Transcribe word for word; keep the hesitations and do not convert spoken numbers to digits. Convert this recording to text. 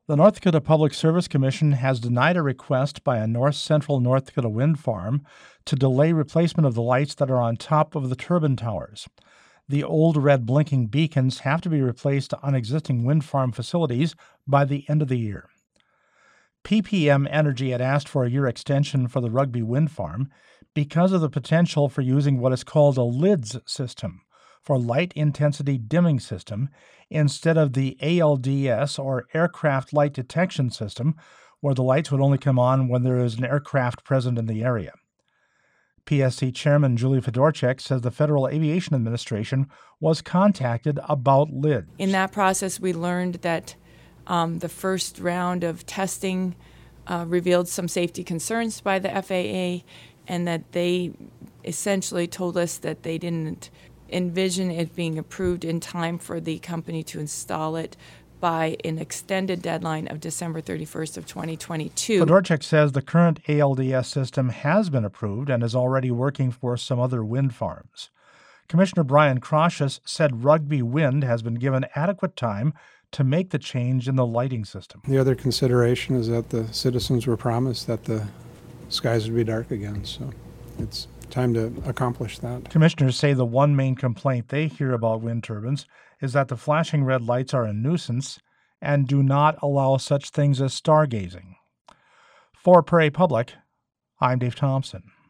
The North Dakota Public Service Commission has denied a request by a north central North Dakota wind farm to delay replacement of the lights that are on top of the turbine towers. The old red blinking beacons have to be replaced on existing wind farm facilities by the end of the year. P P M Energy had asked for a year extension for the Rugby wind farm because of the potential for using what is called a LIDS system, for light intensity dimming system, instead of the A L D S or aircraft light detection system, where the lights would only come on when there is an aircraft present in the area. P S C Chairman Julie Fedorchak says the Federal Aviation Administration was contacted about LIDS. In that process, we learned that um, the first round of testing uh, revealed some safety concerns by the F A A, and that they essentially told us that they didn't envision it being approved in time for the company to install it by an extended deadline of December thirty-first of twenty twenty-two. Fedorchak says the current A L D S system has been approved and is already working for some other wind farms. Commissioner Brian Crocius said Rugby Wind has been given adequate time to make the change in the lighting system. The other consideration is that the citizens were promised that the skies would be dark again, so it's time to accomplish that. Commissioners say the one main complaint they hear about wind turbines is that the flashing red lights are a nuisance and do not allow such things as stargazing. For Prairie Public, I'm Dave Thompson.